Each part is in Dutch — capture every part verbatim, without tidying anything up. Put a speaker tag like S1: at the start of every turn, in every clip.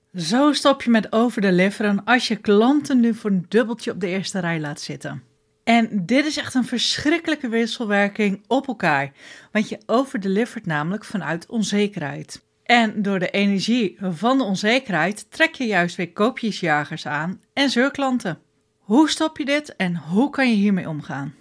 S1: Zo stop je met overdeliveren als je klanten nu voor een dubbeltje op de eerste rij laat zitten. En dit is echt een verschrikkelijke wisselwerking op elkaar, want je overdelivert namelijk vanuit onzekerheid. En door de energie van de onzekerheid trek je juist weer koopjesjagers aan en zeurklanten. Hoe stop je dit en hoe kan je hiermee omgaan?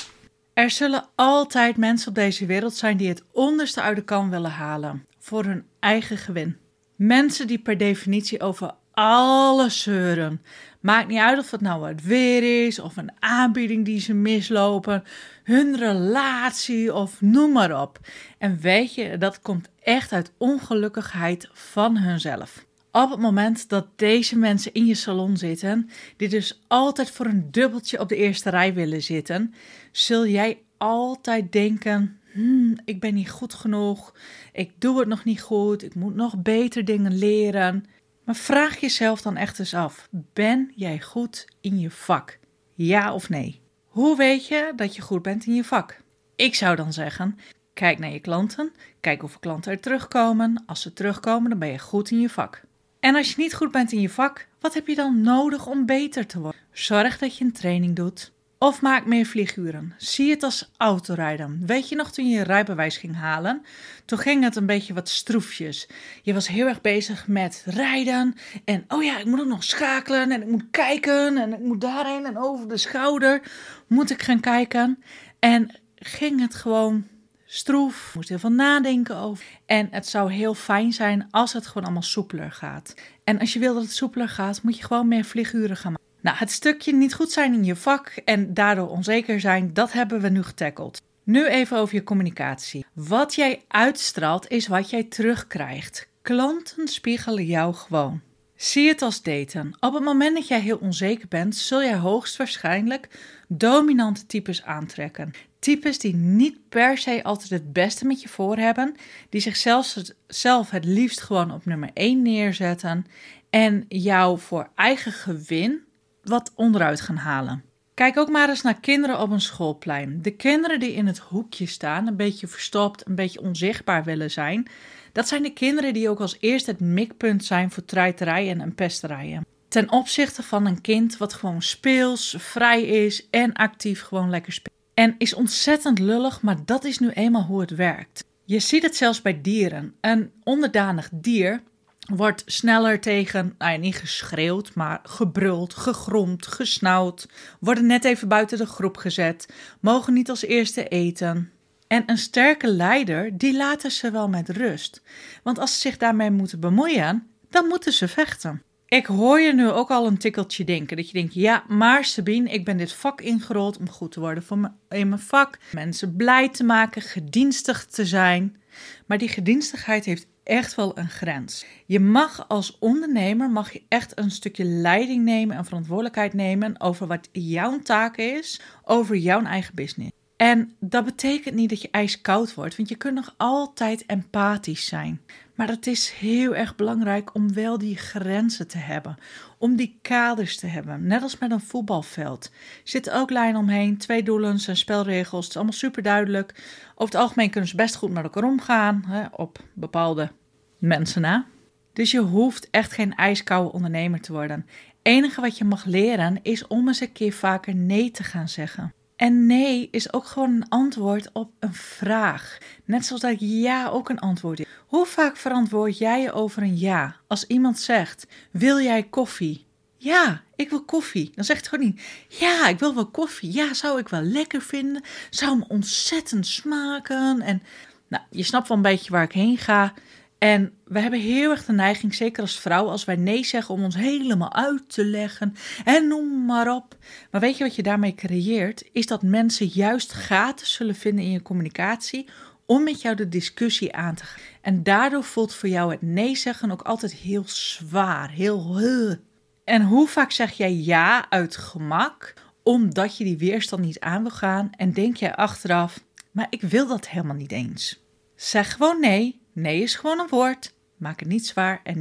S1: Er zullen altijd mensen op deze wereld zijn die het onderste uit de kan willen halen voor hun eigen gewin. Mensen die per definitie over alles zeuren. Maakt niet uit of het nou het weer is of een aanbieding die ze mislopen, hun relatie of noem maar op. En weet je, dat komt echt uit ongelukkigheid van hunzelf. Op het moment dat deze mensen in je salon zitten, die dus altijd voor een dubbeltje op de eerste rij willen zitten, zul jij altijd denken, hmm, ik ben niet goed genoeg, ik doe het nog niet goed, ik moet nog beter dingen leren. Maar vraag jezelf dan echt eens af, ben jij goed in je vak? Ja of nee? Hoe weet je dat je goed bent in je vak? Ik zou dan zeggen, kijk naar je klanten, kijk hoeveel klanten er terugkomen. Als ze terugkomen, dan ben je goed in je vak. En als je niet goed bent in je vak, wat heb je dan nodig om beter te worden? Zorg dat je een training doet. Of maak meer vlieguren. Zie het als autorijden. Weet je nog toen je je rijbewijs ging halen? Toen ging het een beetje wat stroefjes. Je was heel erg bezig met rijden. En oh ja, ik moet ook nog schakelen. En ik moet kijken. En ik moet daarheen en over de schouder moet ik gaan kijken. En ging het gewoon stroef. Moest heel veel nadenken over. En het zou heel fijn zijn als het gewoon allemaal soepeler gaat. En als je wil dat het soepeler gaat, moet je gewoon meer vlieguren gaan maken. Nou, het stukje niet goed zijn in je vak en daardoor onzeker zijn, dat hebben we nu getackled. Nu even over je communicatie. Wat jij uitstraalt is wat jij terugkrijgt. Klanten spiegelen jou gewoon. Zie het als daten. Op het moment dat jij heel onzeker bent, zul jij hoogstwaarschijnlijk dominante types aantrekken. Types die niet per se altijd het beste met je voor hebben, die zichzelf zelf het liefst gewoon op nummer één neerzetten en jou voor eigen gewin wat onderuit gaan halen. Kijk ook maar eens naar kinderen op een schoolplein. De kinderen die in het hoekje staan, een beetje verstopt, een beetje onzichtbaar willen zijn, dat zijn de kinderen die ook als eerste het mikpunt zijn voor treiterij en pesterijen. Ten opzichte van een kind wat gewoon speels, vrij is en actief gewoon lekker speelt. En is ontzettend lullig, maar dat is nu eenmaal hoe het werkt. Je ziet het zelfs bij dieren. Een onderdanig dier wordt sneller tegen, nou ja, niet geschreeuwd, maar gebruld, gegromd, gesnauwd, worden net even buiten de groep gezet, mogen niet als eerste eten. En een sterke leider, die laten ze wel met rust. Want als ze zich daarmee moeten bemoeien, dan moeten ze vechten. Ik hoor je nu ook al een tikkeltje denken, dat je denkt, ja, maar Sabine, ik ben dit vak ingerold om goed te worden voor me, in mijn vak, mensen blij te maken, gedienstig te zijn. Maar die gedienstigheid heeft echt wel een grens. Je mag als ondernemer mag je echt een stukje leiding nemen en verantwoordelijkheid nemen over wat jouw taak is, over jouw eigen business. En dat betekent niet dat je ijskoud wordt, want je kunt nog altijd empathisch zijn. Maar het is heel erg belangrijk om wel die grenzen te hebben, om die kaders te hebben. Net als met een voetbalveld. Er zitten ook lijnen omheen, twee doelen, zijn spelregels, het is allemaal super duidelijk. Over het algemeen kunnen ze best goed met elkaar omgaan, hè, op bepaalde mensen na. Dus je hoeft echt geen ijskoude ondernemer te worden. Het enige wat je mag leren is om eens een keer vaker nee te gaan zeggen. En nee is ook gewoon een antwoord op een vraag. Net zoals dat ja ook een antwoord is. Hoe vaak verantwoord jij je over een ja? Als iemand zegt, wil jij koffie? Ja, ik wil koffie. Dan zegt het gewoon niet, ja, ik wil wel koffie. Ja, zou ik wel lekker vinden. Zou me ontzettend smaken. En nou, je snapt wel een beetje waar ik heen ga. En we hebben heel erg de neiging, zeker als vrouw, als wij nee zeggen om ons helemaal uit te leggen en noem maar op. Maar weet je wat je daarmee creëert? Is dat mensen juist gaten zullen vinden in je communicatie om met jou de discussie aan te gaan. En daardoor voelt voor jou het nee zeggen ook altijd heel zwaar, heel huh. En hoe vaak zeg jij ja uit gemak, omdat je die weerstand niet aan wil gaan en denk jij achteraf, maar ik wil dat helemaal niet eens. Zeg gewoon nee. Nee is gewoon een woord. Maak het niet zwaar en niet.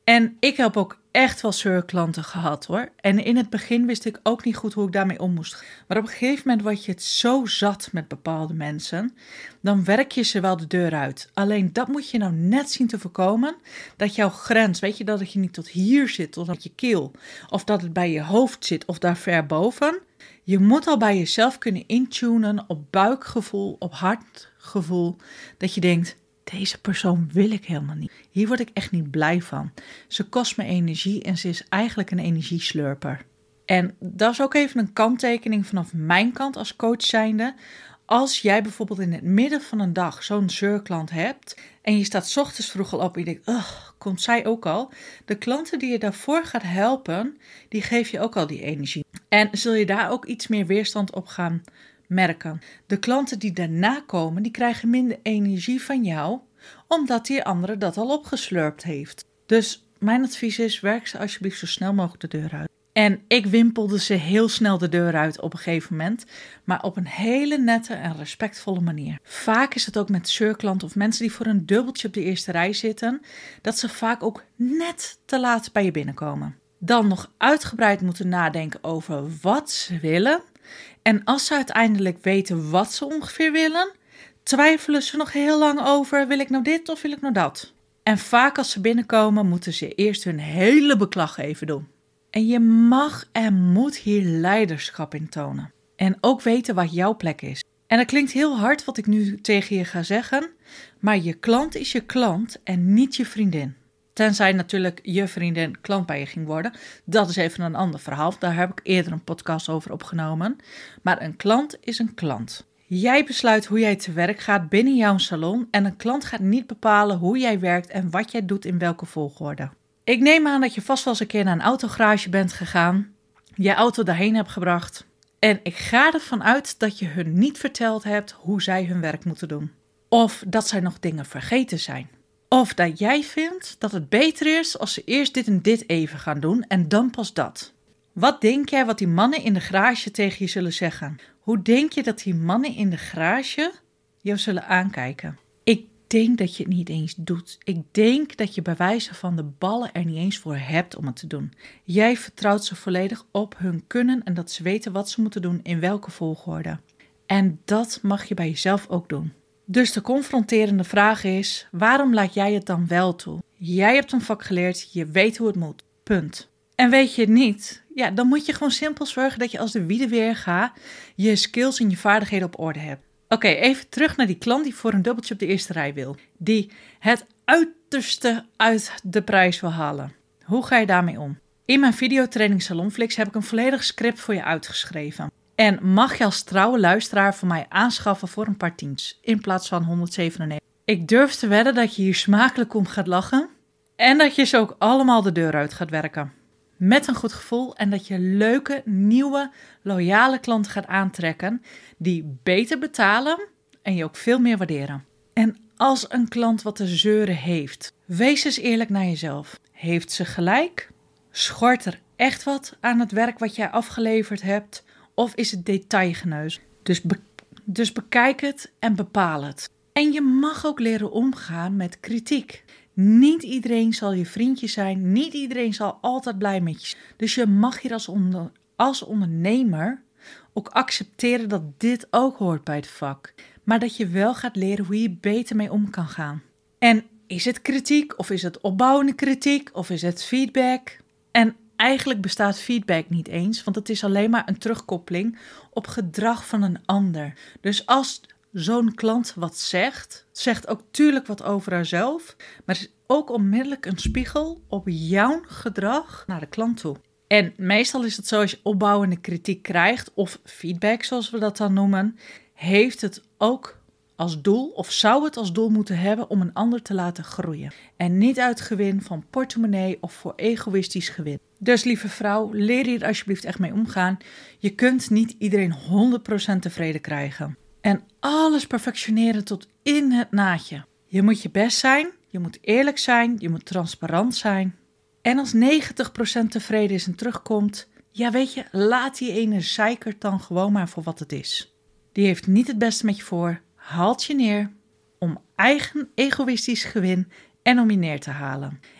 S1: En ik heb ook echt wel zeurklanten gehad hoor. En in het begin wist ik ook niet goed hoe ik daarmee om moest gaan. Maar op een gegeven moment word je het zo zat met bepaalde mensen, dan werk je ze wel de deur uit. Alleen dat moet je nou net zien te voorkomen, dat jouw grens, weet je, dat het je niet tot hier zit, tot aan je keel. Of dat het bij je hoofd zit of daar ver boven. Je moet al bij jezelf kunnen intunen op buikgevoel, op hartgevoel, dat je denkt, deze persoon wil ik helemaal niet. Hier word ik echt niet blij van. Ze kost me energie en ze is eigenlijk een energieslurper. En dat is ook even een kanttekening vanaf mijn kant als coach zijnde. Als jij bijvoorbeeld in het midden van een dag zo'n zeurklant hebt en je staat 's ochtends vroeg al op en je denkt, ugh, komt zij ook al? De klanten die je daarvoor gaat helpen, die geef je ook al die energie. En zul je daar ook iets meer weerstand op gaan merken. De klanten die daarna komen, die krijgen minder energie van jou, omdat die andere dat al opgeslurpt heeft. Dus mijn advies is, werk ze alsjeblieft zo snel mogelijk de deur uit. En ik wimpelde ze heel snel de deur uit op een gegeven moment, maar op een hele nette en respectvolle manier. Vaak is het ook met zeurklanten of mensen die voor een dubbeltje op de eerste rij zitten, dat ze vaak ook net te laat bij je binnenkomen. Dan nog uitgebreid moeten nadenken over wat ze willen. En als ze uiteindelijk weten wat ze ongeveer willen, twijfelen ze nog heel lang over, wil ik nou dit of wil ik nou dat? En vaak als ze binnenkomen, moeten ze eerst hun hele beklag even doen. En je mag en moet hier leiderschap in tonen. En ook weten wat jouw plek is. En dat klinkt heel hard wat ik nu tegen je ga zeggen, maar je klant is je klant en niet je vriendin. Tenzij natuurlijk je vriendin klant bij je ging worden. Dat is even een ander verhaal. Daar heb ik eerder een podcast over opgenomen. Maar een klant is een klant. Jij besluit hoe jij te werk gaat binnen jouw salon. En een klant gaat niet bepalen hoe jij werkt en wat jij doet in welke volgorde. Ik neem aan dat je vast wel eens een keer naar een autogarage bent gegaan. Je auto daarheen hebt gebracht. En ik ga ervan uit dat je hun niet verteld hebt hoe zij hun werk moeten doen. Of dat zij nog dingen vergeten zijn. Of dat jij vindt dat het beter is als ze eerst dit en dit even gaan doen en dan pas dat. Wat denk jij wat die mannen in de garage tegen je zullen zeggen? Hoe denk je dat die mannen in de garage jou zullen aankijken? Ik denk dat je het niet eens doet. Ik denk dat je bij wijze van de ballen er niet eens voor hebt om het te doen. Jij vertrouwt ze volledig op hun kunnen en dat ze weten wat ze moeten doen in welke volgorde. En dat mag je bij jezelf ook doen. Dus de confronterende vraag is, waarom laat jij het dan wel toe? Jij hebt een vak geleerd, je weet hoe het moet. Punt. En weet je het niet? Ja, dan moet je gewoon simpel zorgen dat je als de wiede weer gaat, je skills en je vaardigheden op orde hebt. Oké, okay, even terug naar die klant die voor een dubbeltje op de eerste rij wil. Die het uiterste uit de prijs wil halen. Hoe ga je daarmee om? In mijn videotraining Salonflix heb ik een volledig script voor je uitgeschreven. En mag je als trouwe luisteraar van mij aanschaffen voor een paar tiens, in plaats van honderdzevenennegentig. Ik durf te wedden dat je hier smakelijk om gaat lachen en dat je ze ook allemaal de deur uit gaat werken. Met een goed gevoel en dat je leuke, nieuwe, loyale klanten gaat aantrekken die beter betalen en je ook veel meer waarderen. En als een klant wat te zeuren heeft, wees eens eerlijk naar jezelf. Heeft ze gelijk? Schort er echt wat aan het werk wat jij afgeleverd hebt? Of is het detailgeneus? Dus, be- dus bekijk het en bepaal het. En je mag ook leren omgaan met kritiek. Niet iedereen zal je vriendje zijn. Niet iedereen zal altijd blij met je zijn. Dus je mag hier als, onder, als ondernemer ook accepteren dat dit ook hoort bij het vak. Maar dat je wel gaat leren hoe je beter mee om kan gaan. En is het kritiek? Of is het opbouwende kritiek? Of is het feedback? En eigenlijk bestaat feedback niet eens, want het is alleen maar een terugkoppeling op gedrag van een ander. Dus als zo'n klant wat zegt, zegt ook tuurlijk wat over haarzelf, maar het is ook onmiddellijk een spiegel op jouw gedrag naar de klant toe. En meestal is het zo, als je opbouwende kritiek krijgt, of feedback zoals we dat dan noemen, heeft het ook als doel, of zou het als doel moeten hebben om een ander te laten groeien. En niet uit gewin van portemonnee of voor egoïstisch gewin. Dus lieve vrouw, leer hier alsjeblieft echt mee omgaan. Je kunt niet iedereen honderd procent tevreden krijgen. En alles perfectioneren tot in het naadje. Je moet je best zijn, je moet eerlijk zijn, je moet transparant zijn. En als negentig procent tevreden is en terugkomt, ja weet je, laat die ene zeikert dan gewoon maar voor wat het is. Die heeft niet het beste met je voor, haalt je neer om eigen egoïstisch gewin en om je neer te halen.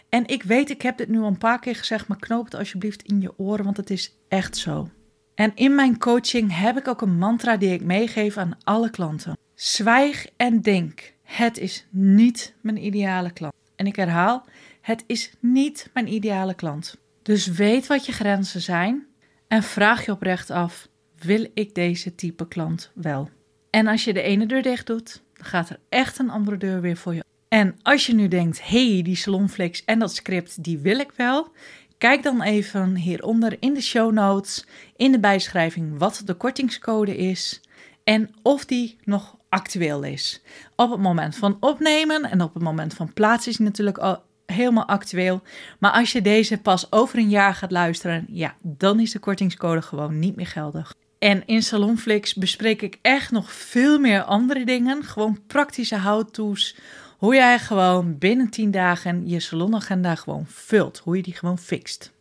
S1: En ik weet, ik heb dit nu al een paar keer gezegd, maar knoop het alsjeblieft in je oren, want het is echt zo. En in mijn coaching heb ik ook een mantra die ik meegeef aan alle klanten. Zwijg en denk, het is niet mijn ideale klant. En ik herhaal, het is niet mijn ideale klant. Dus weet wat je grenzen zijn en vraag je oprecht af, wil ik deze type klant wel? En als je de ene deur dicht doet, dan gaat er echt een andere deur weer voor je. En als je nu denkt, hé, hey, die Salonflix en dat script, die wil ik wel. Kijk dan even hieronder in de show notes, in de bijschrijving, wat de kortingscode is en of die nog actueel is. Op het moment van opnemen en op het moment van plaatsen is die natuurlijk al helemaal actueel. Maar als je deze pas over een jaar gaat luisteren, ja, dan is de kortingscode gewoon niet meer geldig. En in Salonflix bespreek ik echt nog veel meer andere dingen. Gewoon praktische how-to's. Hoe jij gewoon binnen tien dagen je salonagenda gewoon vult. Hoe je die gewoon fixt.